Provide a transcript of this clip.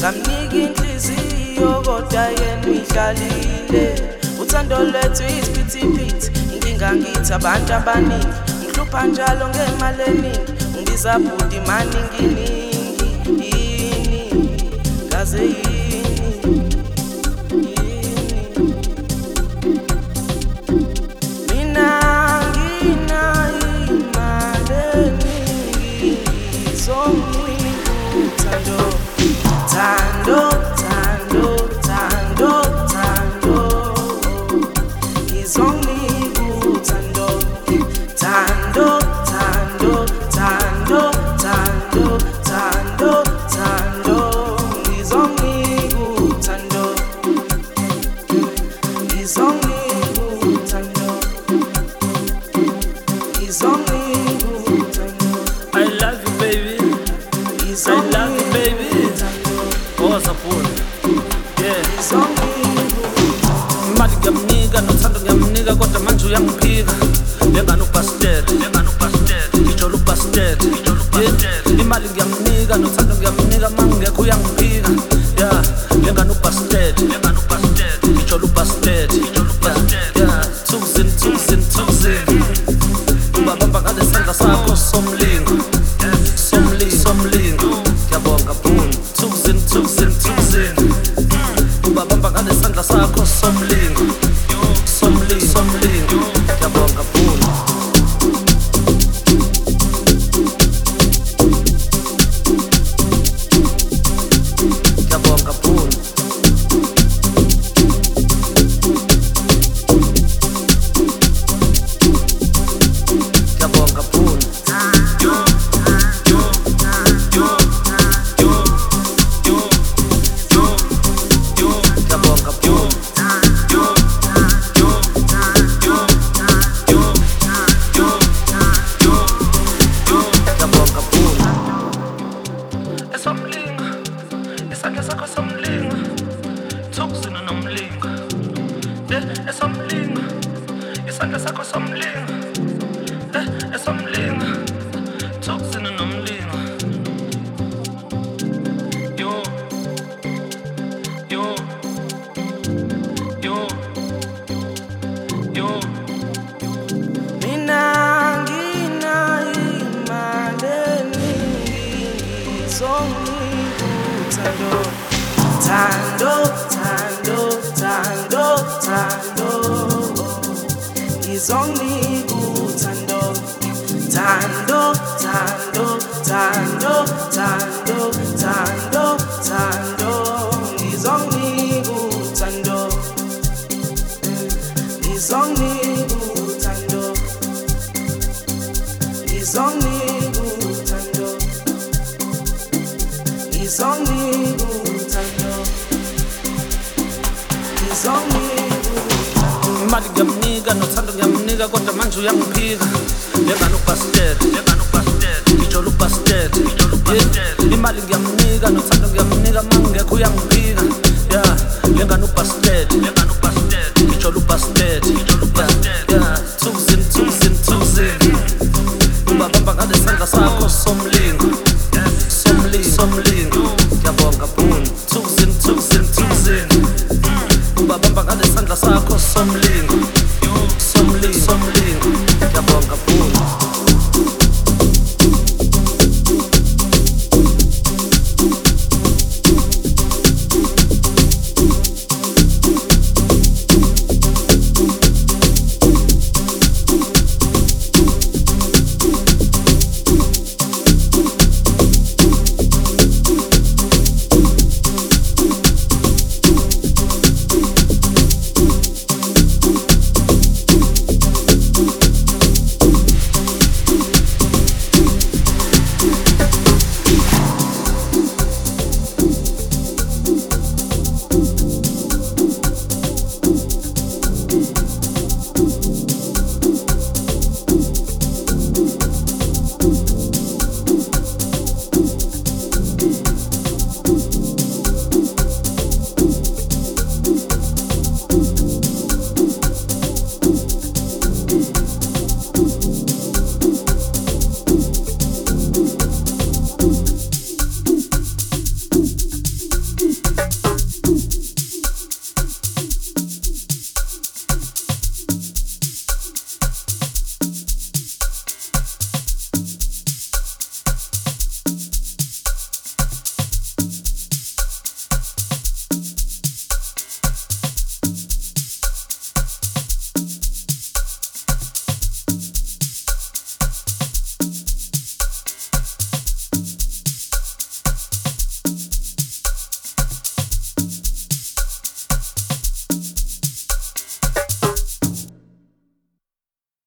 ngamnika inhliziyo kodwa yena uyidlalile. Uthando lwethu isiphithiphithi, inkinga ngithi abantu abaningi. Ngihlupha njalo ngemali eningi, ungibiza bhuti maninginingi. Yini ngaze yini mina nginayo imali eningi, ngizomnika uthando. Thando, thando, thando, thando, ngizomnika uthando. Thando, thando, thando, thando, thando, thando, ngizomnika uthando. Ngizomnika uthando. Ngizomnika uthando. I love you baby, I love you baby. Ozapuna, yeah. Imali ngiyamnika nothando ngiyamnika kodwa manje uyangiphika. Lengane ubastard, ngijolo ubastard. Imali ngiyamnika nothando ngiyamnika mangekho uyangiphika. Yeah, lengane ubastard, ngijolo ubastard. Yeah, Thukzin, Thukzin, Thukzin. Ubabamba ngale sandla sakho somlingo, somlingo. Ngiyabonga boo. Thukzin, Thukzin, Thukzin. Ubabamba ngale sandla sakho somlingo, somlingo. Ngiyabonga boo. Ngiyabonga boo. Ngiyabonga boo. Somlingo, isandla sakho somlingo, Thukzin nomlingo. Somlingo, isandla sakho somlingo, somlingo, Thukzin nomlingo. Yo, yo, yo, yo. Mina nginayo imali eningi, ngizomnika uthando. Thando, thando, thando, thando, ngizomnika uthando. Thando, thando, thando, thando, thando, thando, ngizomnika uthando. Ngizomnika uthando. Ngizomnika uthando. Ngizomnika uthando. Ngizomnika uthando. Imali ngiyamnika nothando ngiyamnika kodwa manje uyangiphika. Lengane ubastard, ngijolo ubastard. Imali ngiyamnika nothando ngiyamnika mangekho uyangiphika. Yeah, lengane ubastard, ngijolo ubastard. Yeah, Thukzin, Thukzin, Thukzin. Ubabamba ngale sandla sakho